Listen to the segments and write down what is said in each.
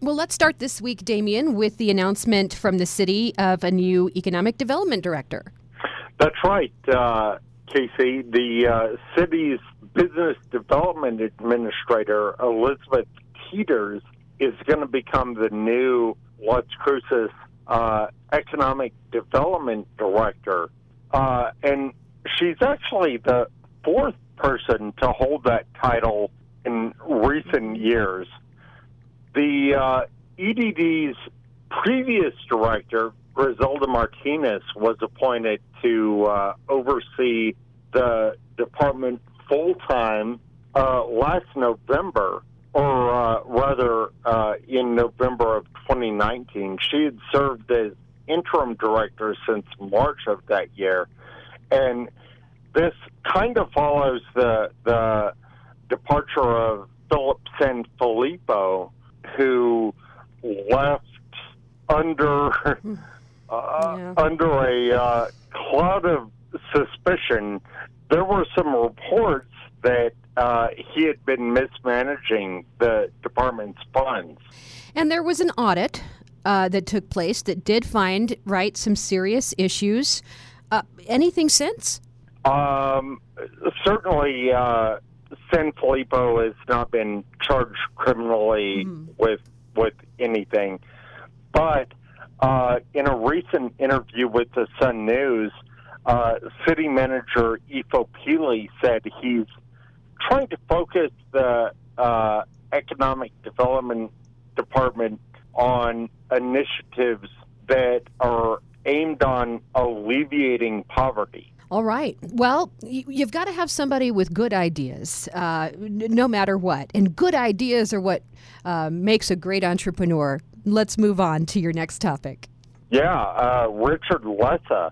Well, let's start this week, Damien, with the announcement from the city of a new economic development director. That's right, Casey. The city's business development administrator, Elizabeth Teeters, is going to become the new Las Cruces economic development director. And she's actually the fourth person to hold that title in recent years. The EDD's previous director, Griselda Martinez, was appointed to oversee the department full-time last November, or rather in November of 2019. She had served as interim director since March of that year. And this kind of follows the departure of Philip Sanfilippo, who left under a cloud of suspicion. There were some reports that he had been mismanaging the department's funds. And there was an audit that took place that did find, some serious issues. Anything since? Certainly, Sanfilippo has not been charged criminally with anything. But in a recent interview with the Sun News, city manager Ifo Pili said he's trying to focus the economic development department on initiatives that are aimed on alleviating poverty. All right. Well, you've got to have somebody with good ideas, no matter what. And good ideas are what makes a great entrepreneur. Let's move on to your next topic. Yeah, Richard Lessa,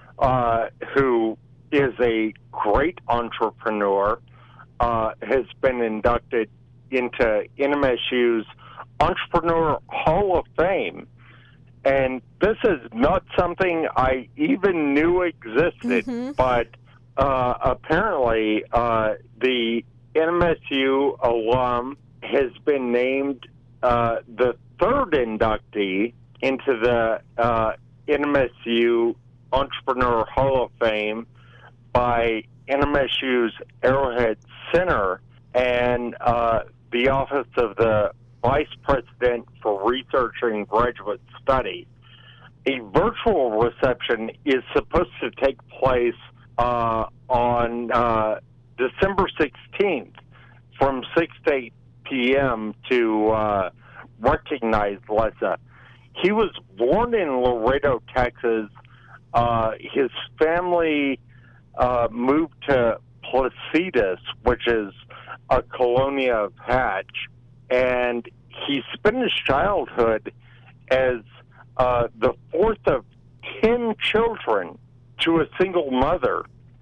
who is a great entrepreneur, has been inducted into NMSU's Entrepreneur Hall of Fame. And this is not something I even knew existed, but apparently the NMSU alum has been named the third inductee into the NMSU Entrepreneur Hall of Fame by NMSU's Arrowhead Center and the Office of the Vice President for Research and Graduate Studies. A virtual reception is supposed to take place on December 16th from 6 to 8 p.m. to recognize Lessa. He was born in Laredo, Texas. His family moved to Placitas, which is a colonia of Hatch, and he spent his childhood as the fourth of 10 children to a single mother.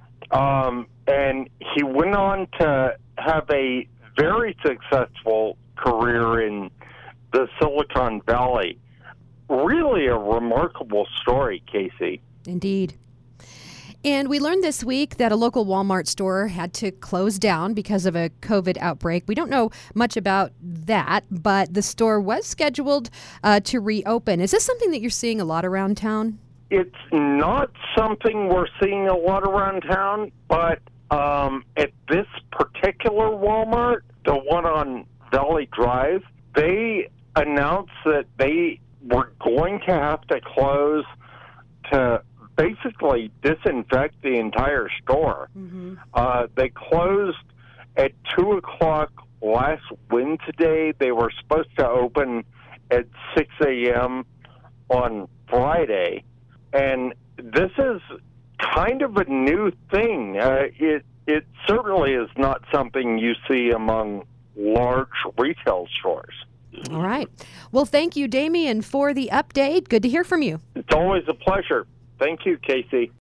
And he went on to have a very successful career in the Silicon Valley. Really a remarkable story, Casey. Indeed. And we learned this week that a local Walmart store had to close down because of a COVID outbreak. We don't know much about that, but the store was scheduled to reopen. Is this something that you're seeing a lot around town? It's not something we're seeing a lot around town, but at this particular Walmart, the one on Valley Drive, they announced that they were going to have to close to basically disinfect the entire store. They closed at 2 o'clock last Wednesday. They were supposed to open at 6 a.m. on Friday. And this is kind of a new thing. It certainly is not something you see among large retail stores. All right. Well, thank you, Damien, for the update. Good to hear from you. It's always a pleasure. Thank you, Casey.